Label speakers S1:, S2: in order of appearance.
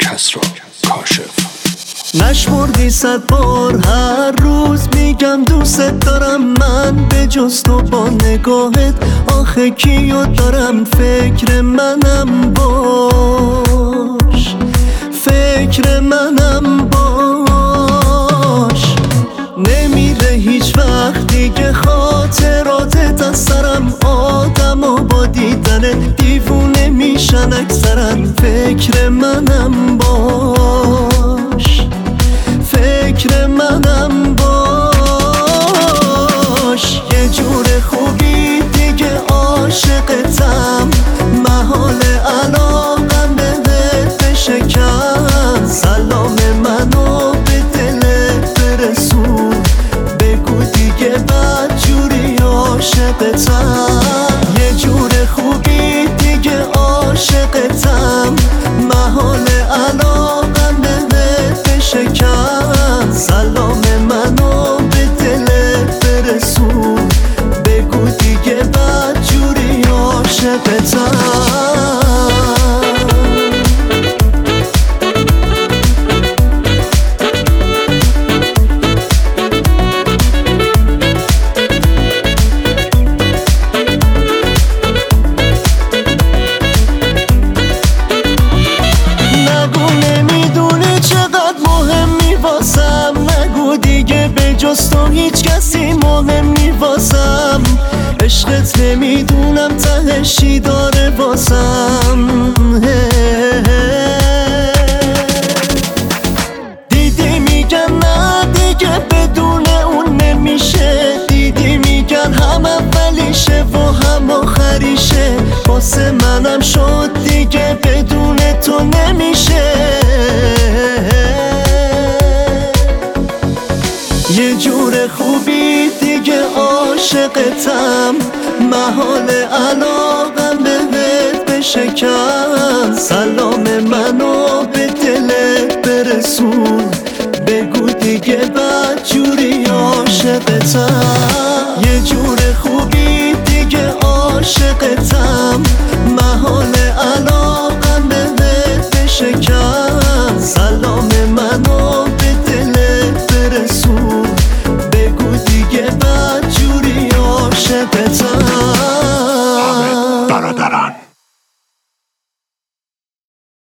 S1: کسرا کاشف.
S2: نشمردی 100 بار هر روز میگم دوست دارم، من به جز تو با نگاهت آخه کیو دارم. فکر منم باش، فکر منم باش. نمیره هیچ وقت دیگه خاطراتت از سرم، آدم و با دیدن دیوونه میشن اکثرا. فکر منم باش، فکر منم باش. یه جور خوبی دیگه عاشقتم، محال علاقم بهت بشکن. سلام منو به دلت برسون، بگو دیگه بد جوری عاشقتم. یه جور خوبی دیگه عاشقتم، محال علاقم بهت بشکن. سلام منو به دلت برسون، بگو دیگه بد جوری عاشقتم. نگو دیگه به جز تو هیچ کسی مهم نی واسم. عشقت نمیدونم تهش چی داره واسم. دیدی میگن نه دیگه بدون اون نمیشه، دیدی میگن هم اولیشه و هم آخریشه. واسه منم شد دیگه بدون تو نمیشه. یه جور خوبی دیگه عاشقتم، محال علاقم بهت بشکن. سلام منو به دلت برسون، بگو دیگه بد جوری عاشقتم.